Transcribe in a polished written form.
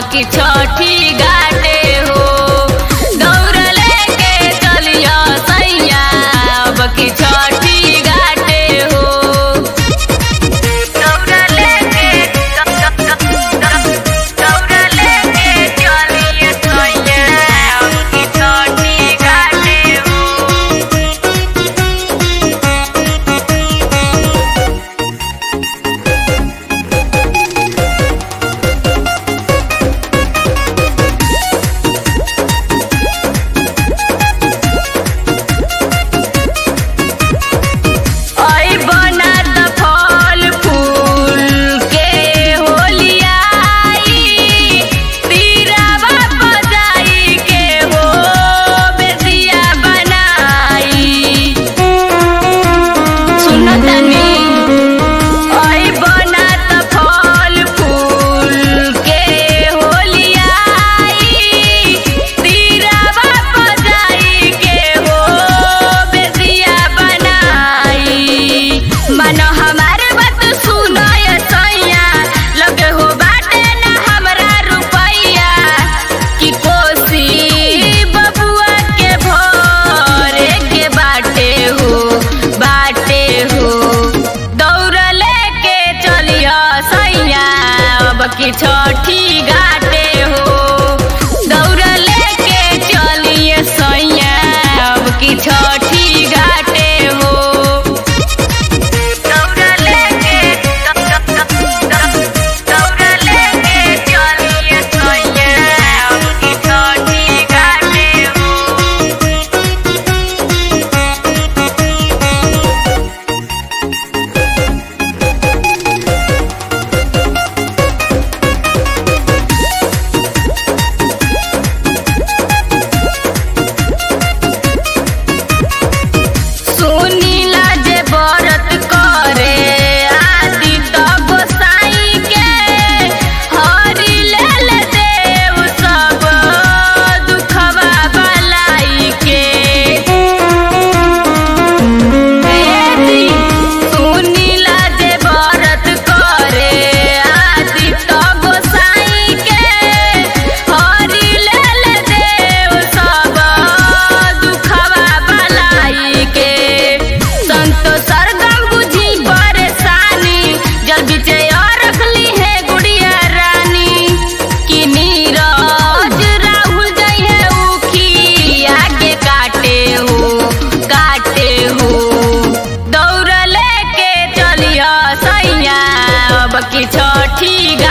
की छठी घाटे हो। दौड़ लेके चलिया सैया अब की छठी घाटे हो। दौड़ लेके चलिया सैया अब की छठी घाटे हो। की छठी घाटे हो। दौड़ लेके चलिए सैया अब की छठी घाटे हो। दौड़ लेके चलिए सैया अब की छठी घाटे हो। की छठी